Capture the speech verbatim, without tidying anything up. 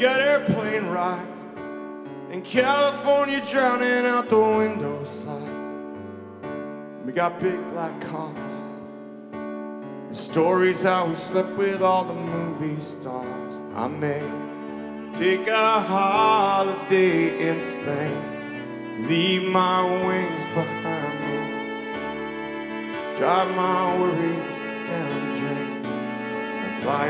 got airplane rides in California, drowning out the window side. We got big black cars and stories how we slept with all the movie stars. I may take a holiday in Spain, leave my wings behind me, drive my worries